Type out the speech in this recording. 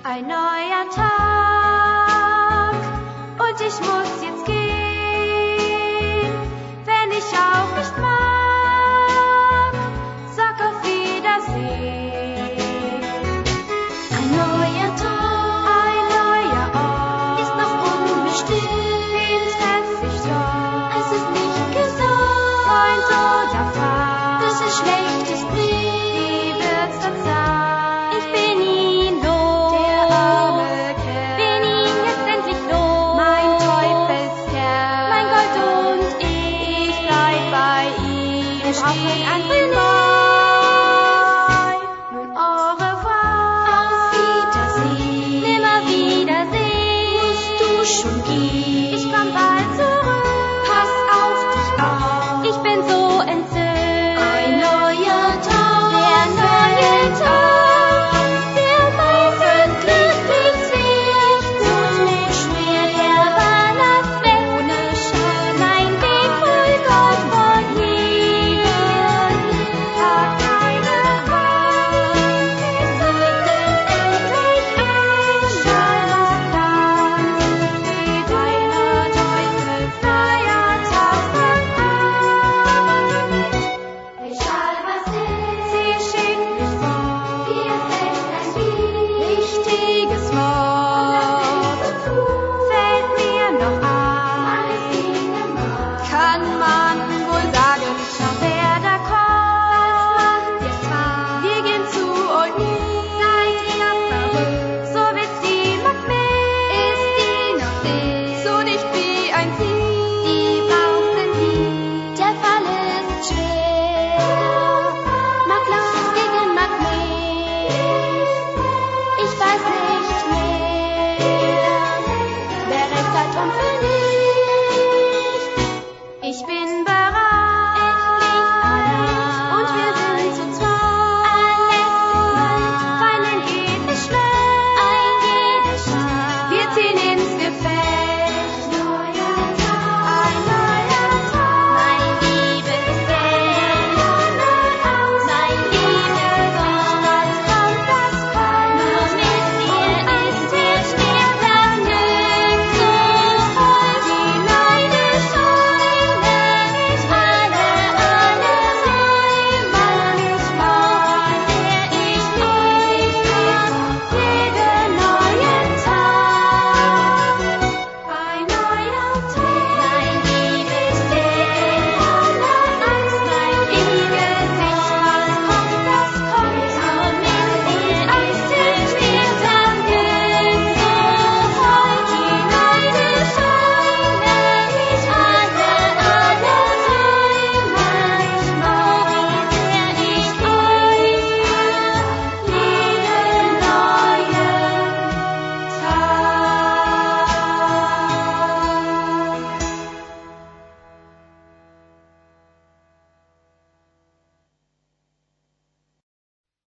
Ein neuer Tag und ich muss jetzt gehen. Wenn ich auch nicht mag, sag auf Wiedersehen. Ein neuer Tag, Ein neuer Ort ist noch unbestimmt. Wen treff ich dort? Es ist nicht gesagt, Freund oder Feind? dass es Schlechtes bringt. Wie wird's dann sein? Ich bin ihn los, Der arme Kerl. bin ihn jetzt endlich los. Mein Teufelskerl. Mein Gold und Ich bleib bei ihm. Er braucht kein stehen. anderes.